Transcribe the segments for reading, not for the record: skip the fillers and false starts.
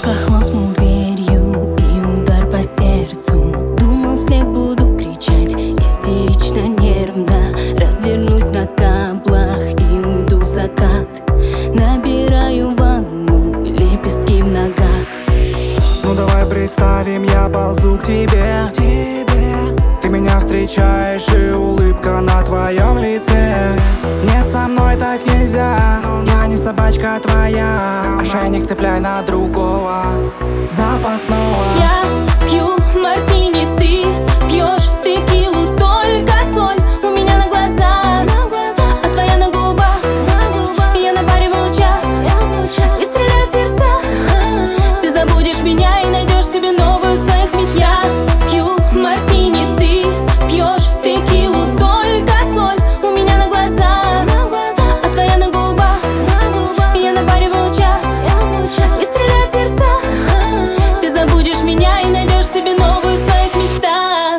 Громко хлопнул дверью и удар по сердцу. Думал, вслед буду кричать истерично, нервно. Развернусь на каблах и уйду в закат. Набираю ванну, лепестки в ногах. Ну давай представим, я ползу к тебе. Ты меня встречаешь, и улыбка на твоем лице. Нет, со мной так нельзя, я не собачка твоя. Ошейник цепляй на другого запасного. Я пью мартини, ты пьешь текилу, только соль у меня на глазах, а твоя на губах. Я на баре в лучах и стреляю в сердца. Ты забудешь меня и найдешь себе новую в своих мечтах. Я пью мартини, ты пьешь текилу, только соль у меня на глазах, а твоя на губах. Я на баре в лучах и стреляю в сердца. Ты забудешь меня и найдешь себе новую в своих мечтах.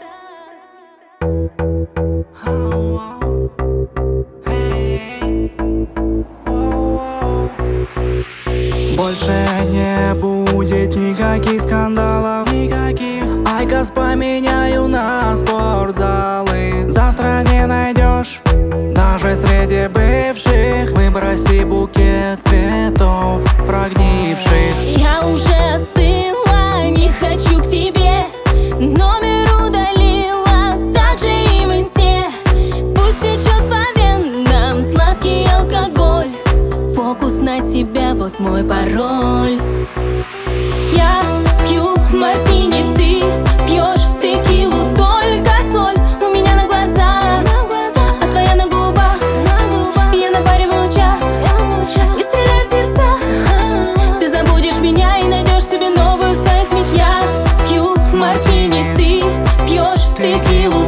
Больше не будет никаких скандалов, Айкос поменяю на спортзалы. Завтра не найдешь даже среди бывших. Выброси букет цветов прогнивших. Я уже остыла, не хочу к тебе. Номер удалила, так же и мы все. Пусть течет по венам сладкий алкоголь. Фокус на себя, вот мой пароль. Я пью мартини, ты пьешь текилу, только соль у меня на глазах, а твоя на губах. Я на баре в лучах и стреляю в сердца. Ты забудешь меня и найдешь себе новую в своих мечтах. Пью мартини, ты пьешь текилу,